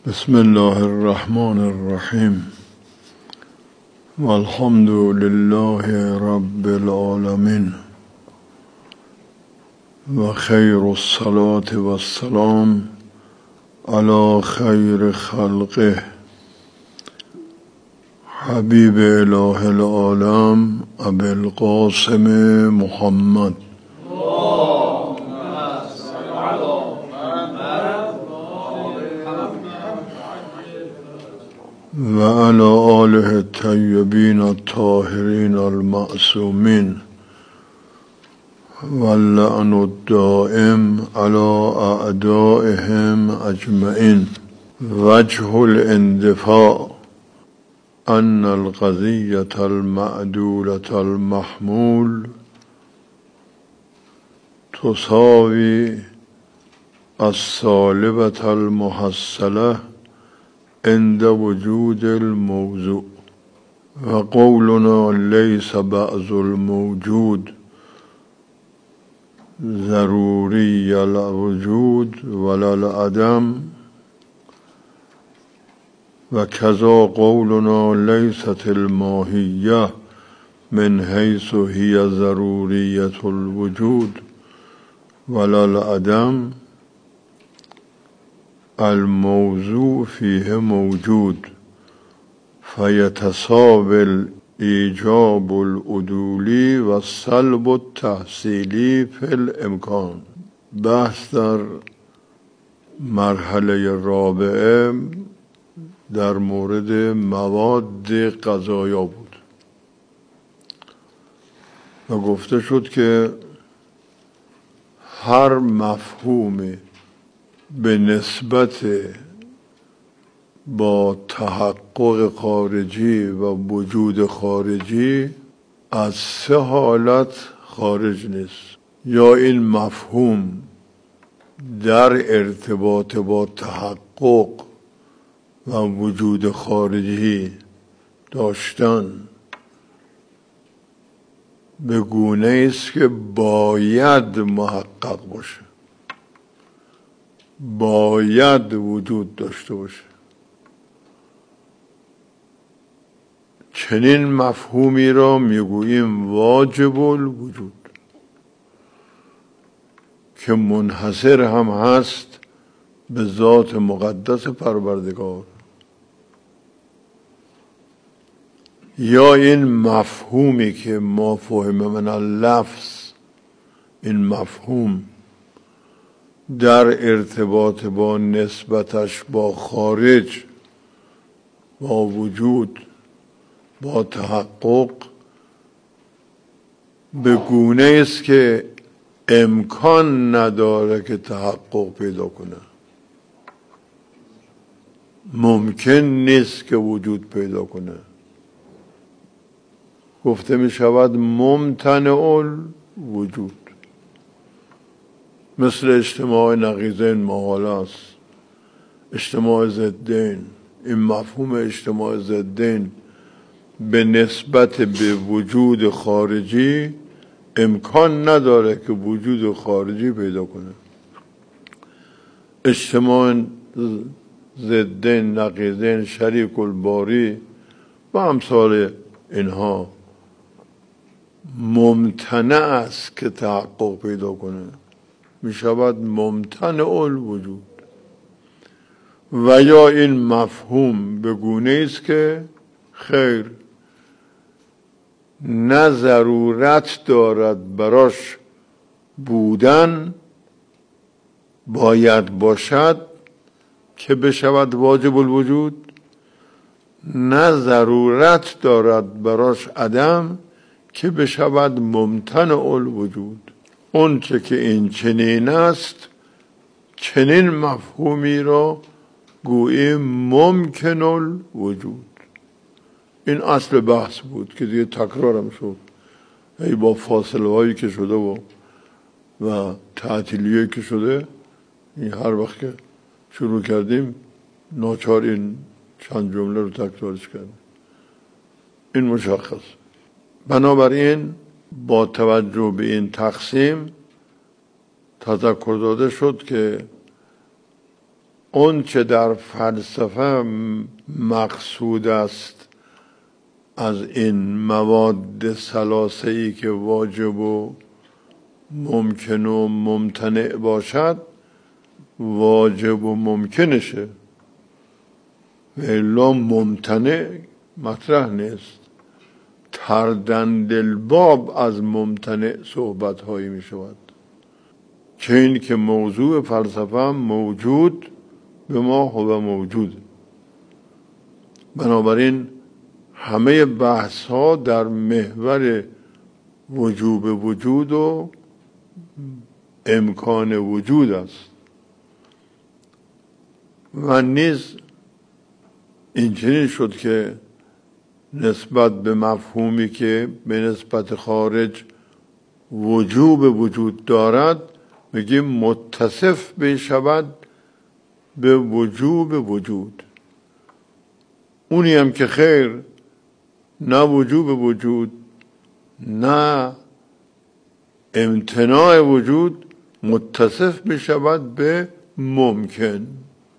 بسم الله الرحمن الرحیم والحمد لله رب العالمین و خیر الصلاة و السلام علی خیر خلقه حبیب اله العالم ابی القاسم محمد و علی آله الطیبین الطاهرین المعصومین واللعن الدائم علی اعدائهم اجمعین. وجه الاندفاع ان القضیة المعدولة المحمول تساوی السالبة المحصلة عند وجود الموضوع و قولنا ليس بعض الموجود ضروری الوجود ولا العدم و كذا قولنا ليست الماهیة من حيث هي ضروریة الوجود ولا العدم الموضوع فيه موجود فيتساوي الإيجاب العدولی و السلب التحصیلی فی الامکان. بحث در مرحله رابعه در مورد مواد غذایا بود و گفته شد که هر مفهومی به نسبت با تحقق خارجی و وجود خارجی از سه حالت خارج نیست. یا این مفهوم در ارتباط با تحقق و وجود خارجی داشتن به گونه است که باید محقق باشه، باید وجود داشته باشه. چنین مفهومی را میگوییم واجب الوجود که منحصر هم هست به ذات مقدس پروردگار. یا این مفهومی که ما فهم من اللفظ، این مفهوم در ارتباط با نسبتش با خارج، با وجود، با تحقق به گونه است که امکان نداره که تحقق پیدا کنه، ممکن نیست که وجود پیدا کنه. گفته می شود ممتنع الوجود. مثل اجتماع نقیضین محال است، اجتماع ضدین. این مفهوم اجتماع ضدین به نسبت به وجود خارجی امکان نداره که وجود خارجی پیدا کنه. اجتماع ضدین، نقیضین، شریک الباری و امثال اینها ممتنع است که تحقق پیدا کنه، می شود ممتنع الوجود. و یا این مفهوم به گونه است که خیر، نه ضرورت دارد براش بودن، باید باشد که بشود واجب الوجود، نه ضرورت دارد براش عدم که بشود ممتنع الوجود. اون چه که این چنین است، چنین مفهومی را گوییم ممکن الوجود. این اصل بحث بود که دیگه تکرارم شد، ای با فاصله هایی که شده و تعطیلیه که شده، این هر وقت که شروع کردیم ناچار این چند جمله رو تکرارش کردیم. این مشخص. بنابراین با توجه به این تقسیم تذکر داده شد که اون چه در فلسفه مقصود است از این مواد ثلاثه‌ای که واجب و ممکن و ممتنع باشد واجب و ممکنشه، الا ممتنع مطرح نیست. تردند الباب از ممتنع صحبت هایی می شود، که این که موضوع فلسفه موجود به ما هو موجود. بنابراین همه بحث ها در محور وجوب وجود و امکان وجود است و نیز اینچنین شد که نسبت به مفهومی که به نسبت خارج وجوب وجود دارد میگیم متصف بشود به وجوب وجود. اونی هم که خیر، نه وجوب وجود نه امتناع وجود متصف بشود به ممکن،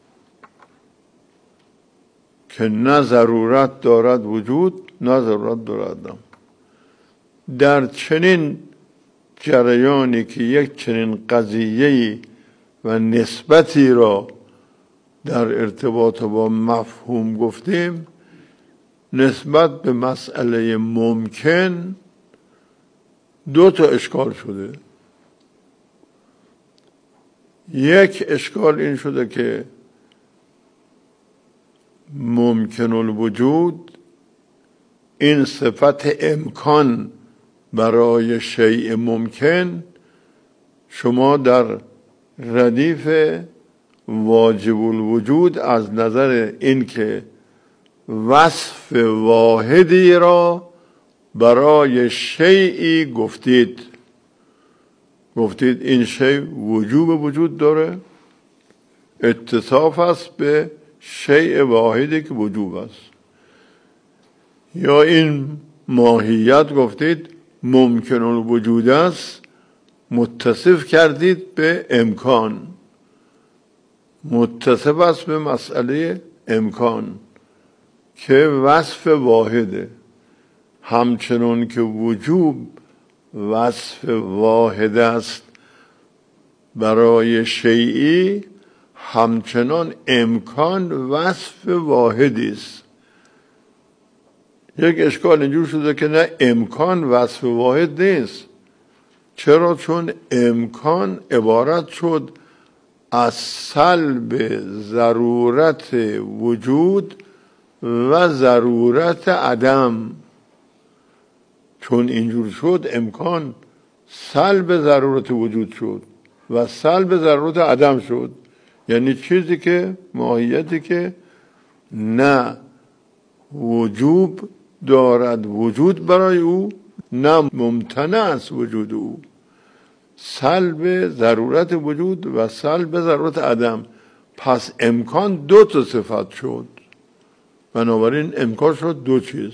که نه ضرورت دارد وجود نه ضرورت دارد عدم. در چنین جریانی که یک چنین قضیه‌ای و نسبتی را در ارتباط با مفهوم گفتیم، نسبت به مسئله ممکن دو تا اشکال شده. یک اشکال این شده که ممکن الوجود این صفت امکان برای شیء ممکن شما در ردیف واجب الوجود از نظر این که وصف واحدی را برای شیئی گفتید این شیء وجوب وجود داره، اتصاف است به شیء واحدی که وجوب است. یا این ماهیت گفتید ممکن الوجود است، متصف کردید به امکان، متصف است به مسئله امکان که وصف واحده. همچنان که وجوب وصف واحد است برای شیئی، همچنان امکان وصف واحدی است. یک اشکال اینجور شده که نه، امکان وصف واحد نیست. چرا؟ چون امکان عبارت شد از سلب ضرورت وجود و ضرورت عدم. چون اینجور شد امکان سلب ضرورت وجود شد و سلب ضرورت عدم شد. یعنی چیزی که ماهیتی که نه وجوب دارد وجود برای او نه ممتنع است وجود او، سلب ضرورت وجود و سلب ضرورت عدم. پس امکان دو تا صفت شد، بنابراین امکان شد دو چیز.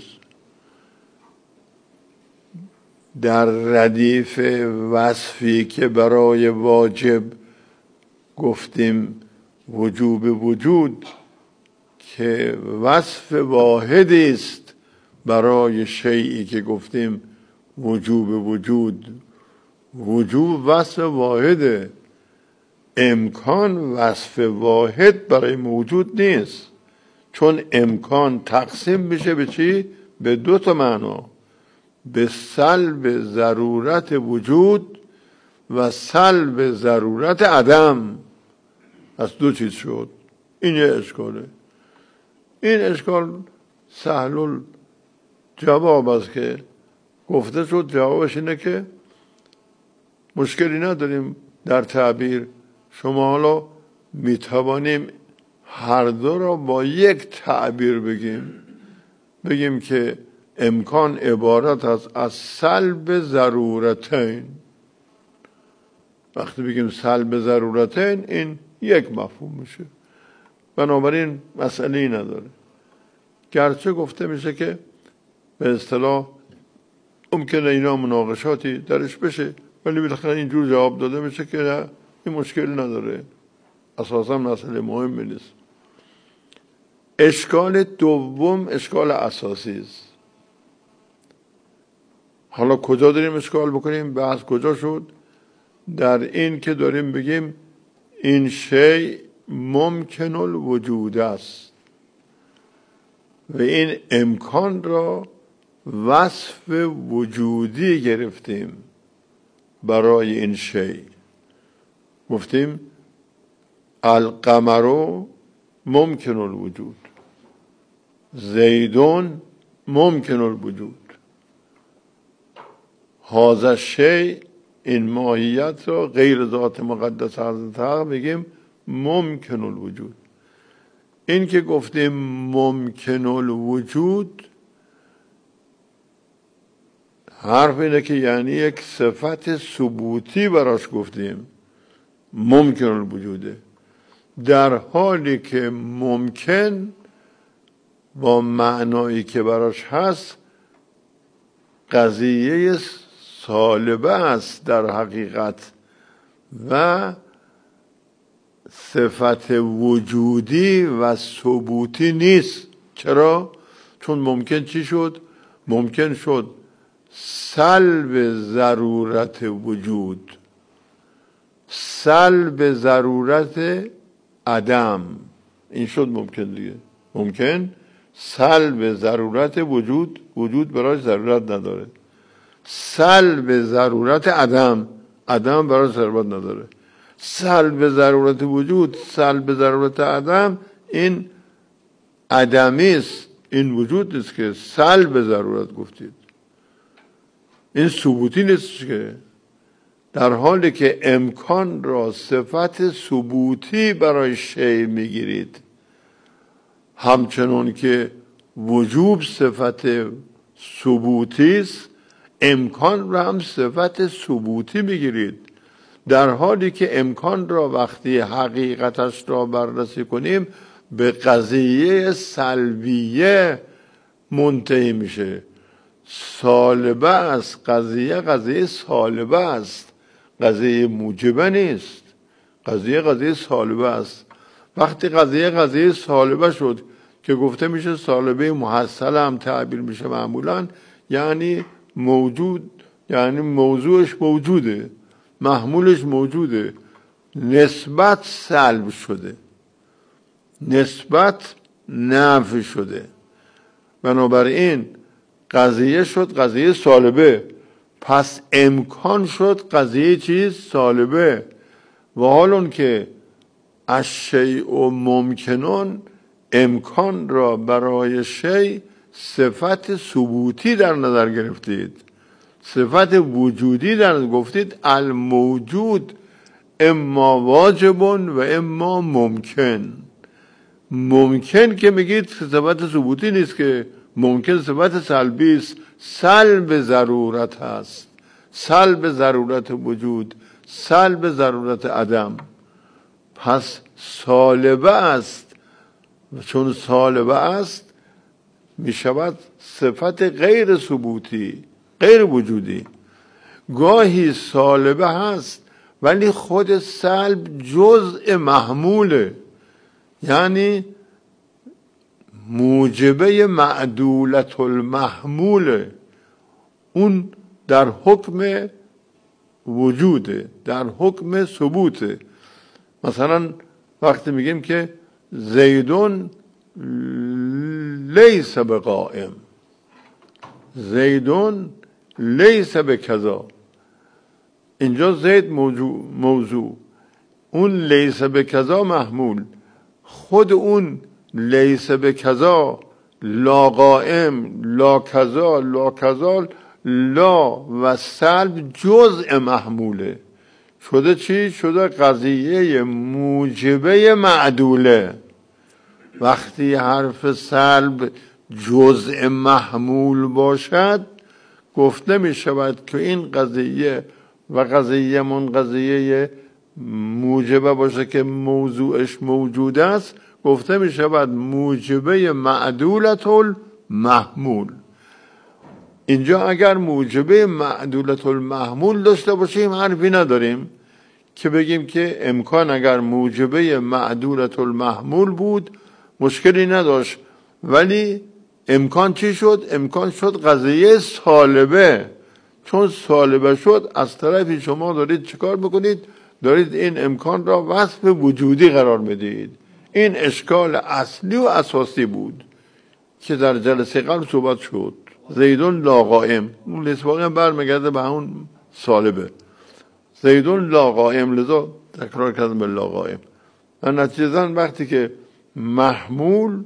در ردیف وصفی که برای واجب گفتیم وجوب وجود که وصف واحدی است برای شیئی که گفتیم وجوب وجود، وجوب وصف واحده، امکان وصف واحد برای موجود نیست. چون امکان تقسیم میشه به چی؟ به دو تا معنا، به سلب ضرورت وجود و سلب ضرورت عدم. از دو چیز شد. این یه اشکاله. این اشکال سهل جواب است که گفته شد. جوابش اینه که مشکلی نداریم در تعبیر. شما حالا میتوانیم هر دو را با یک تعبیر بگیم که امکان عبارت است از سلب ضرورتین. وقتی بگیم سلب ضرورتین این یک مفهوم میشه، بنابراین مسئله نداره. گرچه گفته میشه که به اصطلاح ممکنه اینا مناقشاتی درش بشه، ولی بالاخره اینجور جواب داده میشه که نه، این مشکل نداره. اساسا مسئله مهمی نیست. اشکال دوم اشکال اساسی است. حالا کجا داریم اشکال بکنیم؟ بحث کجا شد؟ در این که داریم بگیم این شی ممکن الوجود است و این امکان را وصف وجودی گرفتیم برای این شی. گفتیم القمر ممکن الوجود، زیدون ممکن الوجود. هذا الشیء، این ماهیت را غیر ذات مقدس حضرت حق بگیم ممکن الوجود. این که گفتیم ممکن الوجود، حرف اینه که یعنی یک صفت ثبوتی براش گفتیم ممکن الوجوده، در حالی که ممکن با معنایی که براش هست قضیه سالبه است در حقیقت و صفت وجودی و ثبوتی نیست. چرا؟ چون ممکن چی شد؟ ممکن شد سلب ضرورت وجود، سلب ضرورت عدم. این شد ممکن دیگه. ممکن سلب ضرورت وجود، وجود برای ضرورت نداره. سلب ضرورت عدم، عدم برای ضرورت نداره. سلب ضرورت وجود، سلب ضرورت عدم، این عدمی است، این وجود نیست که سلب ضرورت گفتید. این ثبوتی نیست که در حالی که امکان را صفت ثبوتی برای شی میگیرید، همچنان که وجوب صفت ثبوتی است، امکان را هم صفت ثبوتی میگیرید. در حالی که امکان را وقتی حقیقتش را بررسی کنیم به قضیه سلبیه منتهی میشه. سالبه است قضیه، قضیه سالبه است، قضیه موجبه نیست. قضیه سالبه است. وقتی قضیه سالبه شد که گفته میشه سالبه محصله هم تعبیر میشه معمولا، یعنی موجود، یعنی موضوعش موجوده، محمولش موجوده، نسبت سلب شده، نسبت نفی شده. بنابراین قضیه شد قضیه سالبه، پس امکان شد قضیه چیز سالبه. و حال اون که الشیء ممکنون، امکان را برای شی صفت ثبوتی در نظر گرفتید، صفت وجودی در گفتید الموجود اما واجب و اما ممکن. ممکن که میگید صفت ثبوتی نیست، که ممکن صفت سلبی است، سلب ضرورت هست، سلب ضرورت وجود، سلب ضرورت عدم. پس سالبه است، چون سالبه است میشود صفت غیر ثبوتی، غیر وجودی. گاهی سالبه هست ولی خود سلب جزء محموله، یعنی موجبه معدولت المحموله، اون در حکم وجوده، در حکم ثبوته. مثلا وقتی میگیم که زیدون لیس بقائم، زیدون لیس بکذا، اینجا زید موضوع، اون لیس بکذا محمول. خود اون لیس بکذا، لا قائم، لا کذا، لا کذا، لا و سلب جزء محموله. شده چی؟ شده قضیه موجبه معدوله. وقتی حرف سلب جزء محمول باشد گفته می شود که این قضیه و قضیه من قضیه موجبه باشه که موضوعش موجود است، گفته می شود موجبه معدولت المحمول. اینجا اگر موجبه معدولت المحمول داشته باشیم حرفی نداریم، که بگیم که امکان اگر موجبه معدولة المحمول بود مشکلی نداشت، ولی امکان چی شد؟ امکان شد قضیه سالبه. چون سالبه شد از طرفی شما دارید چیکار میکنید؟ دارید این امکان را وصف وجودی قرار میدید. این اشکال اصلی و اساسی بود که در جلسه قبل صحبت شد. زیدون لا قائم، اون لسواقی برمیگرده به اون سالبه. زیدون لا قائم، لذا تکرار کردم به لا قائم. و نتیجه وقتی که محمول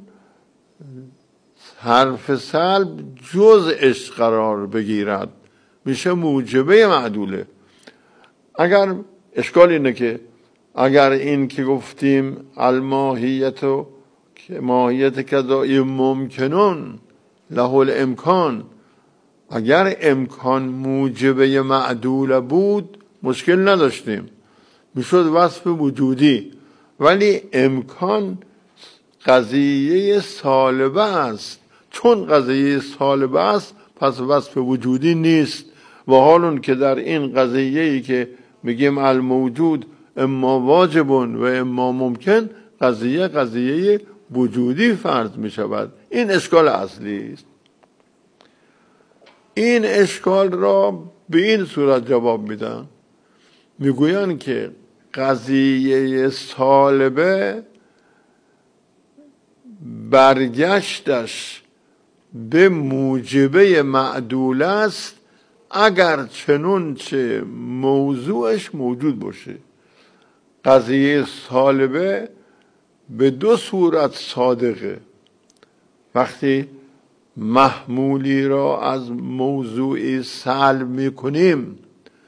حرف سلب جزءش قرار بگیرد میشه موجبه معدوله. اگر اشکال اینه که اگر این که گفتیم الماهیت و ماهیت کذایی ممکنون له الامکان، اگر امکان موجبه معدوله بود مشکل نداشتیم، میشد وصف وجودی. ولی امکان قضیه سالبه است. چون قضیه سالبه است پس وصف وجودی نیست. و حالون که در این قضیه‌ای که میگیم الموجود اما واجب و اما ممکن، قضیه وجودی فرض میشود. این اشکال اصلی است. این اشکال را به این صورت جواب میدن، میگویند که قضیه سالبه برگشتش به موجبه معدول است اگر چنانچه موضوعش موجود باشه. قضیه سالبه به دو صورت صادقه. وقتی محمولی را از موضوعی سلب میکنیم،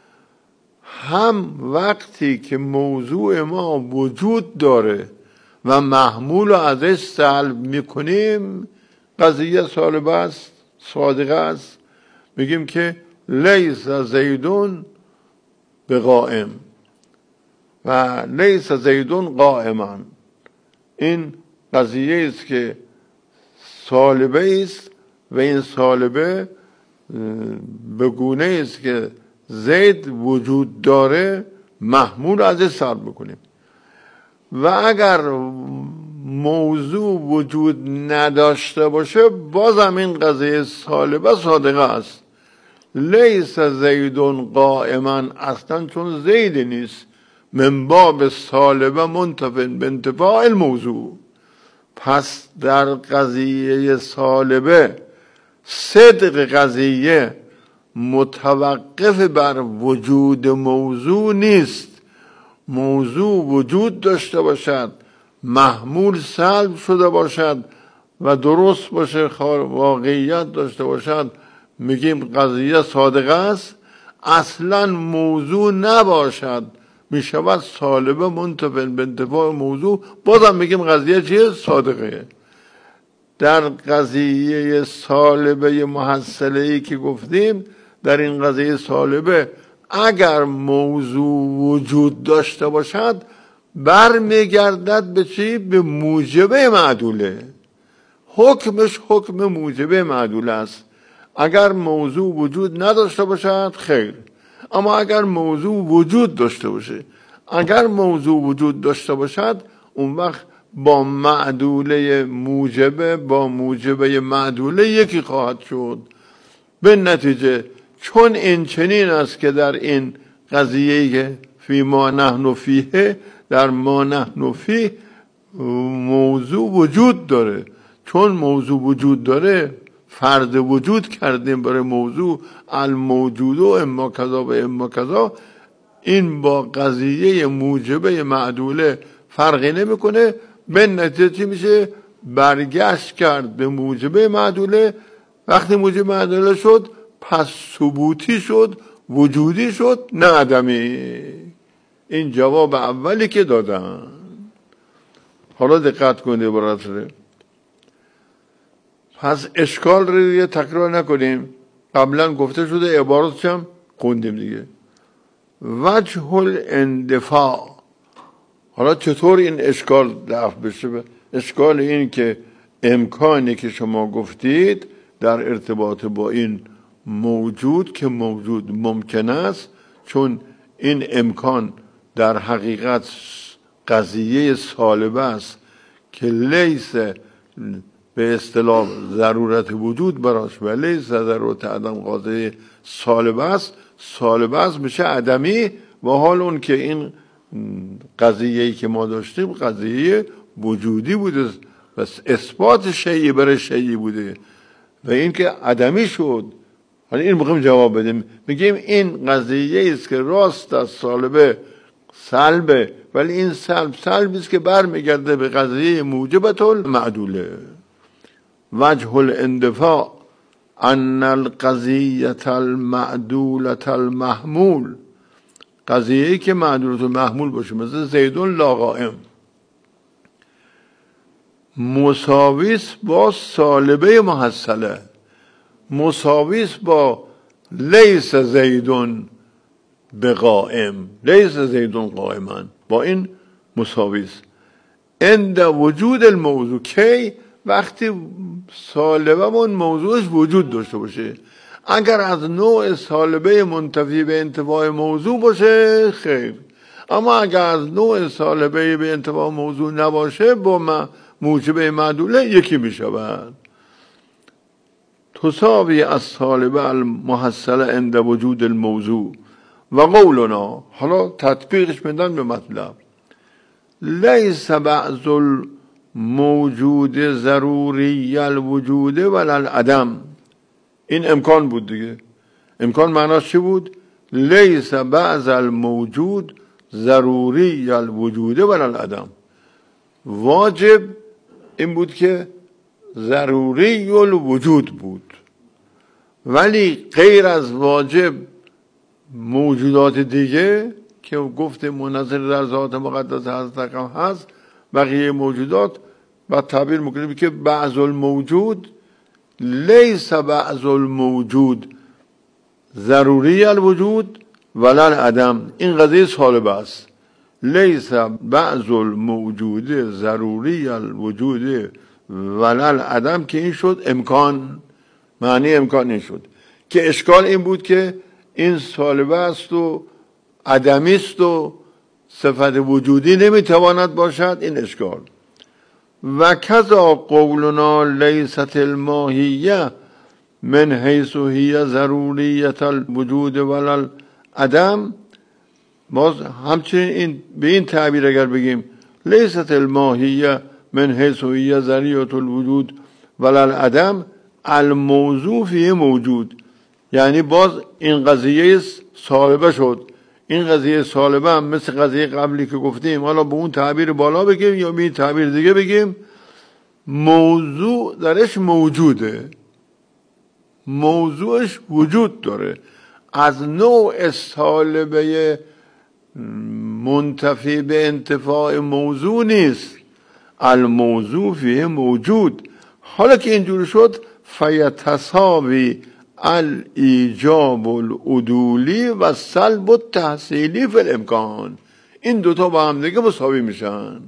هم وقتی که موضوع ما وجود داره و محمول را ازش سلب میکنیم قضیه سالبه است، صادقه است. میگیم که لیس زیدون بقائم و لیس زیدون قائما. این قضیه است که سالبه است و این سالبه به گونه است که زید وجود داره، محمول ازش سلب میکنیم. و اگر موضوع وجود نداشته باشه بازم این قضیه سالبه صادقه است. لیس زیدون قائما اصلا چون زید نیست، من باب سالبه منتفن به انتفاع الموضوع. پس در قضیه سالبه صدق قضیه متوقف بر وجود موضوع نیست. موضوع وجود داشته باشد، محمول سلب شده باشد و درست باشه، واقعیت داشته باشد، میگیم قضیه صادقه است. اصلا موضوع نباشد میشود سالبه منتفن به انتفاع موضوع، بازم میگیم قضیه چیه؟ صادقه. در قضیه سالبه محصله‌ای که گفتیم، در این قضیه سالبه اگر موضوع وجود داشته باشد برمیگردد به چی؟ به موجبه معدوله. حکمش حکم موجبه معدوله است. اگر موضوع وجود نداشته باشد خیر، اما اگر موضوع وجود داشته باشه، اگر موضوع وجود داشته باشد اون وقت با معدوله موجبه با موجبه معدوله یکی خواهد شد. به نتیجه چون این چنین است که در این قضیه فی ما نحن فیه، در ما نحن فیه موضوع وجود داره. چون موضوع وجود داره فرض وجود کردیم برای موضوع الموجود و اما کذا و اما کذا. این با قضیه موجبه معدوله فرقی نمیکنه. به نتیجه چی میشه؟ برگشت کرد به موجبه معدوله. وقتی موجبه معدوله شد پس ثبوتی شد، وجودی شد، نه عدمی. این جواب اولی که دادن. حالا دقت کنید عبارت رو. پس اشکال رو دیگه تکرار نکنیم. قبلا گفته شده، عبارتش هم خوندیم دیگه. وجه الاندفاع. حالا چطور این اشکال دفع بشه؟ اشکال این که امکانی که شما گفتید در ارتباط با این موجود که موجود ممکن است، چون این امکان در حقیقت قضیه سالبه است که لیس به اصطلاح ضرورت وجود براش و لیس ضرورت عدم قاضی سالبه است میشه عدمی، و حال اون که این قضیه‌ای که ما داشتیم قضیه وجودی بوده و اثبات شیعی برای شیعی بوده و این که عدمی شد. حالا این میخوایم جواب بدیم، میگیم این قضیه است که راست از سالبه سلبه، ولی این سلبی است که برمیگرده به قضیه موجبت المعدوله. وجه الاندفاع ان القضیه المعدوله المحمول، قضیه‌ای که معدولة المحمول باشه مثل زیدون لا قائم، مساویس با سالبه محصله، مساویس با لیس زیدون بقائم، لیس زیدون قائما، با این مساویس. عند وجود الموضوع، کی؟ وقتی سالبمون موضوعش وجود داشته باشه. اگر از نوع سالبه منتفی به انتفاع موضوع باشه خیر، اما اگر از نوع سالبه به انتفاع موضوع نباشه با موجبه معدوله یکی میشود. تساوی از سالبه المحصله عند وجود الموضوع و قولنا، حالا تطبیقش بدن به مطلب، لیس بعض الموجود ضروری الوجود ولا العدم. این امکان بود دیگه. امکان معناش چی بود؟ لیس بعض الموجود ضروری الوجود ولا العدم. واجب این بود که ضروری الوجود بود، ولی غیر از واجب موجودات دیگه که گفت منحصر در ذات مقدس حضرت اکرم هست، بقیه موجودات با تعبیر میکنیم که بعض الموجود لیس بعض الموجود ضروری الوجود ولا العدم. این قضیه سالبه است. لیس بعض الموجود ضروری الوجود ولا العدم که این شد امکان، معنی امکان این شد که اشکال این بود که این سالبه است و عدمی است و صفت وجودی نمیتواند باشد، این اشکال. و کذا قولنا لیست الماهیه من حیث هی ضروریت الوجود ولا العدم، باز همچنین این به این تعبیر اگر بگیم لیست الماهیه من حیث هی ضروریت الوجود ولا العدم الموضوع فیه موجود، یعنی باز این قضیه سالبه شد. این قضیه سالبه هم مثل قضیه قبلی که گفتیم، حالا به اون تعبیر بالا بگیم یا به این تعبیر دیگه بگیم، موضوع درش موجوده، موضوعش وجود داره، از نوع سالبه منتفی به انتفاع موضوع نیست، الموضوع فیه موجود. حالا که اینجور شد فیتساوی الایجاب العدولی و سلب التحصیلی فی الامکان، این دوتا با هم دیگه مساوی میشن.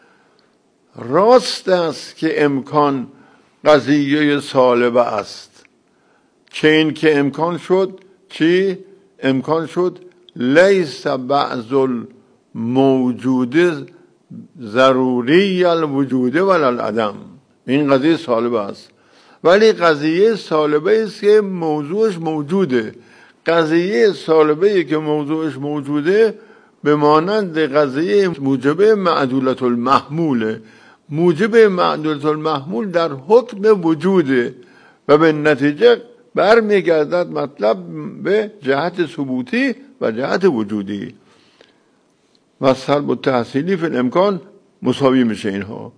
راست است که امکان قضیه سالبه است، که این که امکان شد چی؟ امکان شد لیس بعض الموجود ضروری الوجود ولا العدم، این قضیه سالبه است. ولی قضیه سالبه است که موضوعش موجوده. قضیه سالبه که موضوعش موجوده به مانند قضیه موجبه معدولة المحموله. موجب معدولة المحمول در حکم وجوده و به نتیجه برمیگردد مطلب به جهت ثبوتی و جهت وجودی و سلب التحصیلی فی الامکان مساوی میشه اینها.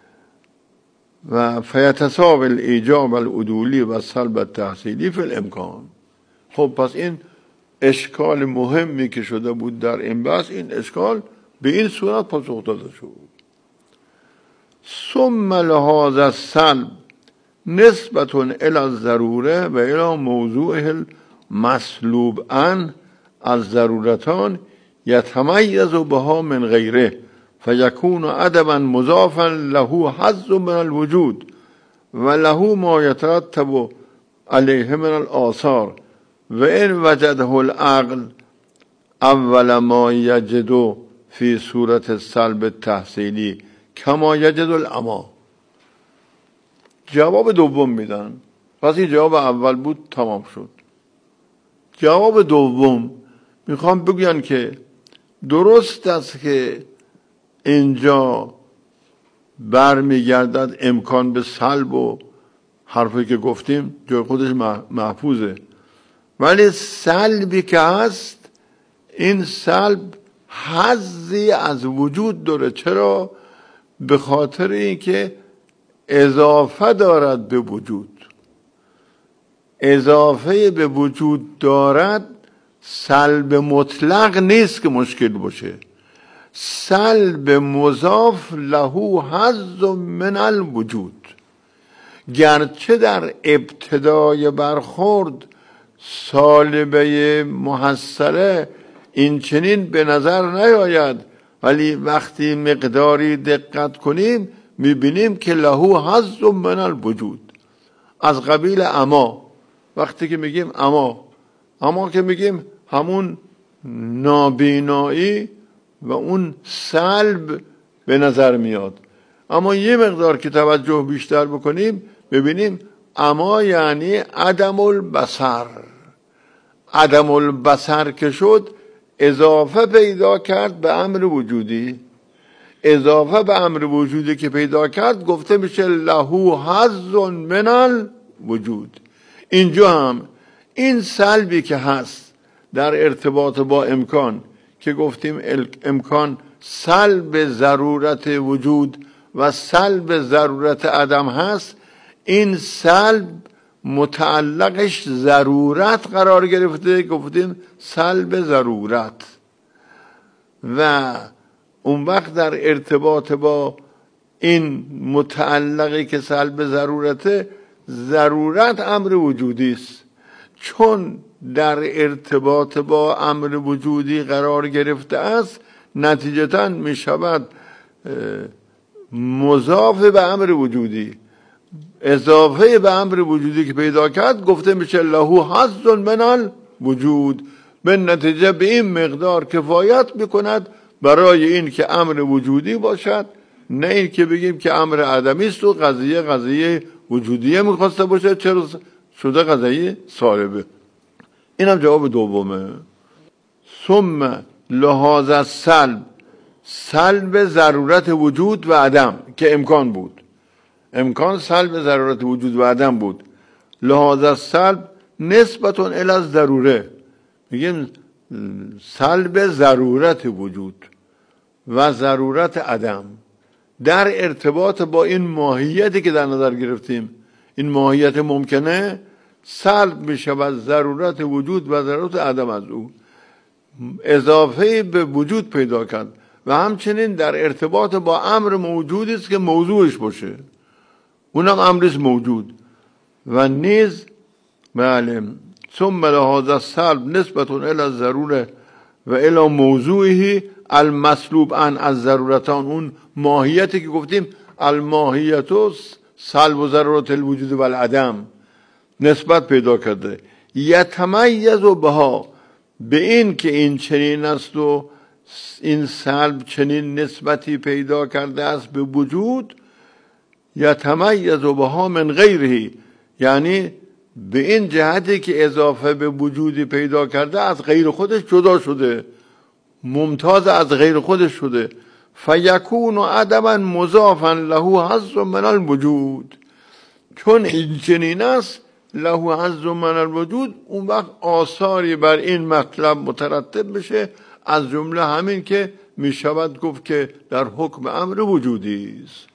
و فیتساوی الایجاب العدولی و سلب التحصیلی فی الامکان. خب پس این اشکال مهمی که شده بود در این بحث، این اشکال به این صورت پاسخ داده شد. ثم لهذا السلب نسبت الى الضروره و الى موضوع المسلوب عن الضرورتان یتمیز بها من غیره فیکون عدما مضافا له حظ من الوجود و له ما یترتب علیه من الآثار و ان وجده العقل اول ما یجد فی صورت سلب تحصیلی کما یجد العما. جواب دوم میدن. پس این جواب اول بود، تمام شد. جواب دوم میخوام بگوین که درست است که اینجا برمیگردد امکان به سلب و حرفی که گفتیم جای خودش محفوظه، ولی سلبی که هست این سلب حظی از وجود داره. چرا؟ به خاطر اینکه اضافه دارد به وجود. اضافه به وجود دارد، سلب مطلق نیست که مشکل باشه. سلب مضاف له حظ من الوجود. گرچه در ابتدای برخورد سالبه محصله این چنین به نظر نیاید، ولی وقتی مقداری دقت کنیم میبینیم که له حظ من الوجود. از قبیل اما. وقتی که میگیم اما که میگیم همون نابینایی و اون سلب به نظر میاد. اما یه مقدار که توجه بیشتر بکنیم ببینیم اما یعنی عدم البصر. عدم البصر که شد اضافه پیدا کرد به امر وجودی. اضافه به امر وجودی که پیدا کرد گفته میشه له حظ من الوجود. اینجا هم این سلبی که هست در ارتباط با امکان که گفتیم امکان سلب ضرورت وجود و سلب ضرورت عدم هست، این سلب متعلقش ضرورت قرار گرفته، گفتیم سلب ضرورت. و اون وقت در ارتباط با این متعلقی که سلب ضرورته، ضرورت امر وجودی است. چون در ارتباط با امر وجودی قرار گرفته است، نتیجتاً می شود مضاف به امر وجودی. اضافه به امر وجودی که پیدا کرد گفته میشه له حظ من الوجود. به نتیجه به این مقدار کفایت میکند برای این که امر وجودی باشد، نه این که بگیم که امر عدمی است و قضیه وجودیه میخواسته باشه، چرا شده قضیه سالبه. این هم جواب دومه. ثم لحاظ سلب ضرورت وجود و عدم که امکان بود. امکان سلب ضرورت وجود و عدم بود. لحاظ سلب نسبتون الی الضروره، میگیم سلب ضرورت وجود و ضرورت عدم در ارتباط با این ماهیتی که در نظر گرفتیم. این ماهیت ممکنه سلب میشود ضرورت وجود و ضرورت عدم از او، اضافه به وجود پیدا کرد و همچنین در ارتباط با امر موجودی است که موضوعش باشه، اونم امرش موجود. و نیز بله ثم لهذا السلب نسبت الی الضروره و الی موضوعه المسلوب عن الضرورتان. اون ماهیتی که گفتیم الماهیت سلب و ضرورت الوجود و العدم نسبت پیدا کرده. یتمیز بها، به این که این چنین است و این سلب چنین نسبتی پیدا کرده است به وجود، یتمیز بها من غیره، یعنی به این جهتی که اضافه به وجودی پیدا کرده از غیر خودش جدا شده، ممتاز از غیر خودش شده. فیکون عدما مضافا له حظ من الوجود. چون این چنین است له حظ من الوجود، اون وقت آثاری بر این مطلب مترتب بشه، از جمله همین که می شود گفت که در حکم امر وجودی است.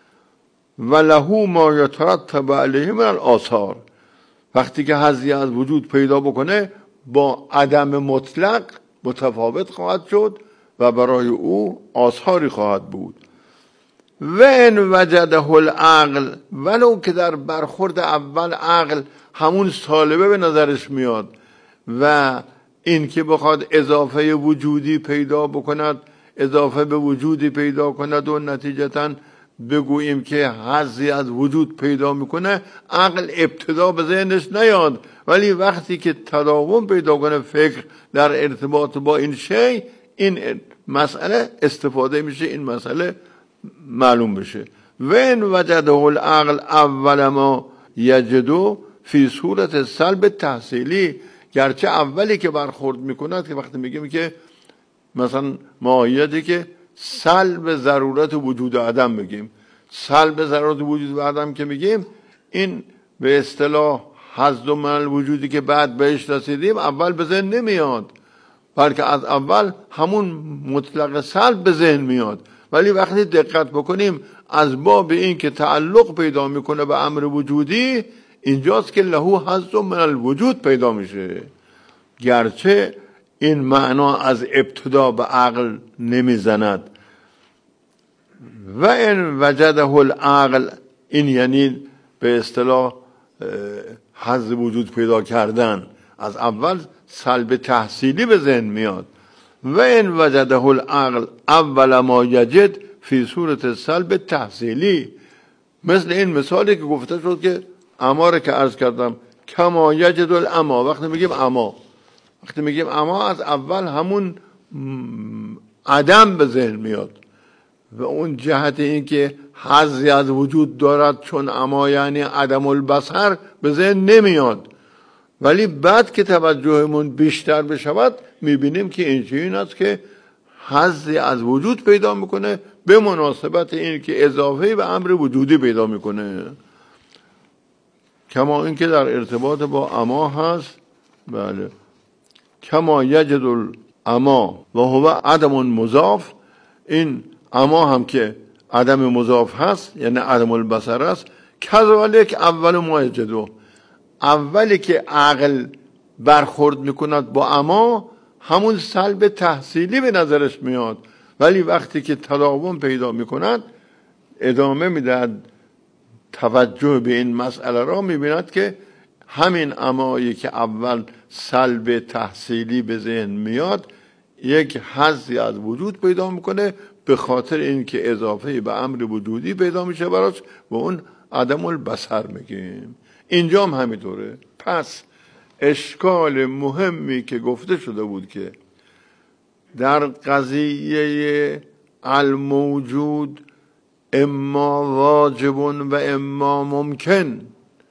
و له ما یترتب علیه من الآثار. وقتی که حظی از وجود پیدا بکنه با عدم مطلق متفاوت خواهد شد و برای او آثاری خواهد بود. و ان وجده العقل، ولو که در برخورد اول عقل همون سالبه به نظرش میاد و این که بخواد اضافه وجودی پیدا بکند، اضافه به وجودی پیدا کند و نتیجتاً بگوییم که حظی از وجود پیدا میکنه، عقل ابتدا به ذهنش نیاد، ولی وقتی که تداوم پیدا کنه فکر در ارتباط با این شی، این مسئله استفاده میشه، این مسئله معلوم بشه. و ان وجده العقل اول ما یجدو فی صورت سلب تحصیلی، گرچه اولی که برخورد میکند که وقتی میگیم که مثلا ماهیتی که سلب ضرورت وجود آدم میگیم، سلب ضرورت وجود آدم که میگیم، این به اصطلاح حظ و منل وجودی که بعد بهش رسیدیم اول به ذهن نمیاد، بلکه از اول همون مطلق سلب به ذهن میاد. ولی وقتی دقت بکنیم از باب این که تعلق پیدا میکنه به امر وجودی، اینجاست که له حظ من الوجود پیدا میشه، گرچه این معنا از ابتدا به عقل نمیزند. و ان وجده العقل، این یعنی به اصطلاح حظ وجود پیدا کردن، از اول سلب تحصیلی به ذهن میاد. و ان وجده العقل اول ما یجد فی صورت سلب تحصیلی، مثل این مثالی که گفته شد که اما رو که عرض کردم، کما یجد الاما، وقتی میگیم اما از اول همون عدم به ذهن میاد و اون جهت این که حظی از وجود دارد، چون اما یعنی عدم البصر، به ذهن نمیاد. ولی بعد که توجهمون بیشتر بشود میبینیم که این است که حظی از وجود پیدا میکنه به مناسبت این که اضافه به امر وجودی پیدا میکنه، کما این که در ارتباط با اما هست. بله، کما یجد الاما و هو عدم مضاف، این اما هم که عدم مضاف هست یعنی عدم البصر است. کذالک اول ما یجدو، اولی که عقل برخورد میکند با اما همون سلب تحصیلی به نظرش میاد، ولی وقتی که تداوم پیدا میکند، ادامه میدهد توجه به این مسئله را، میبیند که همین امایی که اول سلب تحصیلی به ذهن میاد یک حظی از وجود پیدا میکنه، به خاطر اینکه اضافه به امر وجودی پیدا میشه براش، و اون عدم البصر میگیم. اینجا هم همینطوره. پس اشکال مهمی که گفته شده بود که در قضیه الموجود اما واجب و اما ممکن،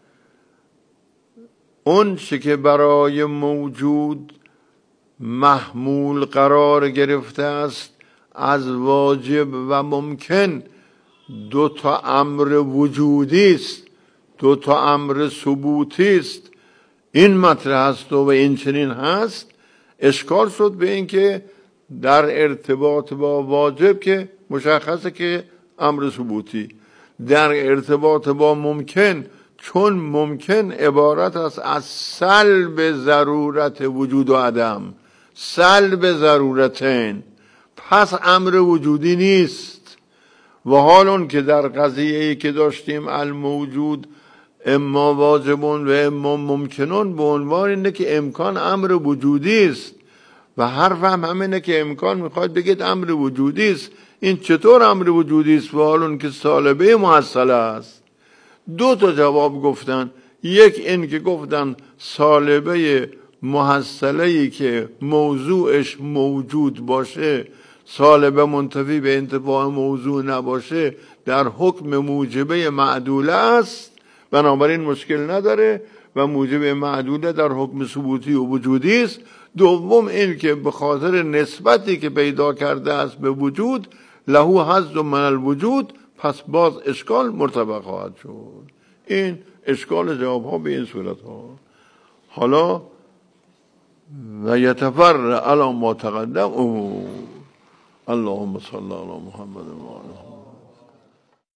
اون چه که برای موجود محمول قرار گرفته است از واجب و ممکن، دو تا امر وجودی است، دو تا امر ثبوتی است. این مطرح است و این چنین هست. اشکال شد به این که در ارتباط با واجب که مشخصه که امر ثبوتی، در ارتباط با ممکن، چون ممکن عبارت است از سلب ضرورت وجود و عدم، سلب ضرورتین، پس امر وجودی نیست. و حال اون که در قضیه‌ای که داشتیم الموجود اما واجبون و اما ممکنون، به عنوان اینه که امکان امر وجودی است و حرف هم همینه که امکان میخواد بگید امر وجودی است. این چطور امر وجودی است و حال اون که سالبه محصله است؟ دو تا جواب گفتن. یک این که گفتن سالبه محصله‌ای که موضوعش موجود باشه، سالبه منتفی به انتفاع موضوع نباشه، در حکم موجبه معدوله است، بنابراین مشکل نداره و موجب معدوله در حکم ثبوتی و وجودی است. دوم این که به خاطر نسبتی که پیدا کرده است به وجود، له حظ من الوجود، پس باز اشکال مرتفع خواهد شد. این اشکال جواب ها به این صورت ها. حالا و یتفرع علی ما تقدم. اللهم صل علی محمد و آله